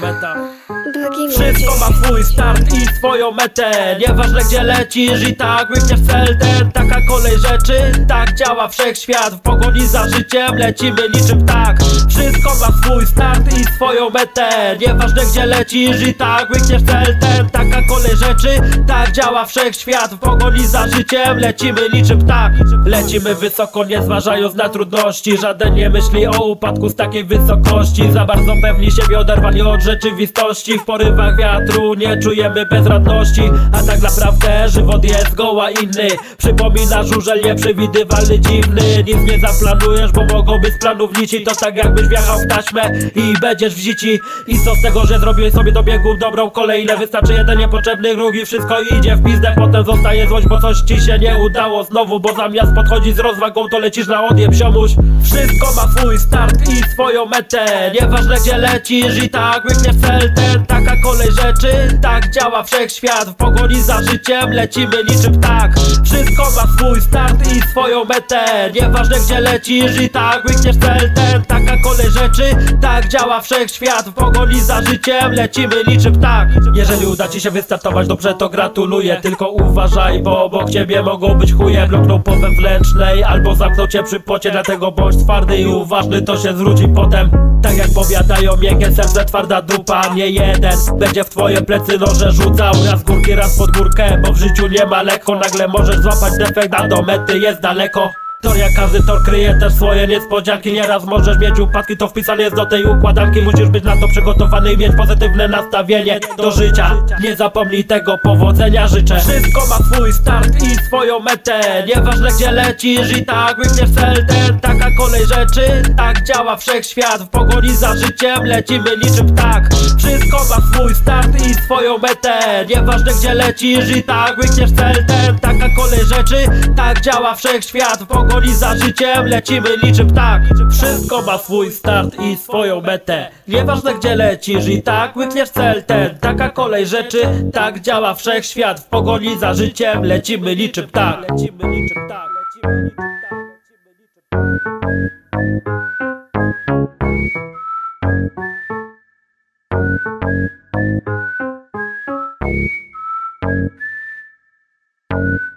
meta. Wszystko ma swój start i swoją metę. Nieważne gdzie lecisz i tak łykniesz cel ten. Taka kolej rzeczy, tak działa wszechświat. W pogoni za życiem lecimy niczym ptak. Wszystko ma swój start i swoją metę. Nieważne gdzie lecisz i tak łykniesz cel ten. Taka kolej rzeczy, tak działa wszechświat. W pogoni za życiem lecimy niczym ptak. Lecimy wysoko, nie zważając na trudności. Żaden nie myśli o upadku z takiej wysokości. Za bardzo pewni siebie, oderwani od rzeczywistości. W porywach wiatru nie czujemy bezradności. A tak naprawdę żywot jest zgoła inny. Przypomina żużel nieprzewidywalny, dziwny. Nic nie zaplanujesz, bo mogą być z planów liczyć. To tak jakbyś wjechał w taśmę i będziesz w zici. I co z tego, że zrobiłeś sobie do biegu dobrą kolejne. Wystarczy jeden niepotrzebny ruch i wszystko idzie w pizdę. Potem zostaje złość, bo coś ci się nie udało znowu. Bo zamiast podchodzić z rozwagą, to lecisz na odjeb, ziomuś. Wszystko ma swój start i swoją metę. Nieważne gdzie lecisz i tak łykniesz cel ten. Taka kolej rzeczy, tak działa wszechświat. W pogoni za życiem lecimy niczym ptak. Wszystko ma swój start i swoją metę. Nieważne gdzie lecisz i tak łykniesz cel ten. Taka kolej rzeczy, tak działa wszechświat. W pogoni za życiem lecimy niczym ptak. Jeżeli uda ci się wystartować dobrze, to gratuluję. Tylko uważaj, bo obok ciebie mogą być chuje. Blokną po wewnętrznej albo zamkną cię przy pocie. Dlatego bądź twardy i uważny, to się zwróci potem. Tak jak powiadają, miękkie serce, twarda dupa. Nie jeden będzie w twoje plecy noże rzucał. Raz górki, raz pod górkę, bo w życiu nie ma lekko. Nagle możesz złapać defekt, a do mety jest daleko. Tor jak każdy tor kryje też swoje niespodzianki. Nieraz możesz mieć upadki, to wpisane jest do tej układanki. Musisz być na to przygotowany i mieć pozytywne nastawienie do życia. Nie zapomnij tego, powodzenia życzę. Wszystko ma swój start i swoją metę. Nieważne gdzie lecisz i tak łykniesz cel ten. Taka kolej rzeczy, tak działa wszechświat. W pogoni za życiem lecimy niczym ptak. Wszystko ma swój start i swoją metę. Nieważne gdzie lecisz i tak łykniesz cel ten. Taka kolej rzeczy, tak działa wszechświat. W pogoni za życiem lecimy niczym ptak. Wszystko ma swój start i swoją metę. Nieważne gdzie lecisz i tak łykniesz cel ten. Taka kolej rzeczy, tak działa wszechświat. W pogoni za życiem lecimy niczym ptak. Lecimy niczym ptak. Lecimy niczym ptak.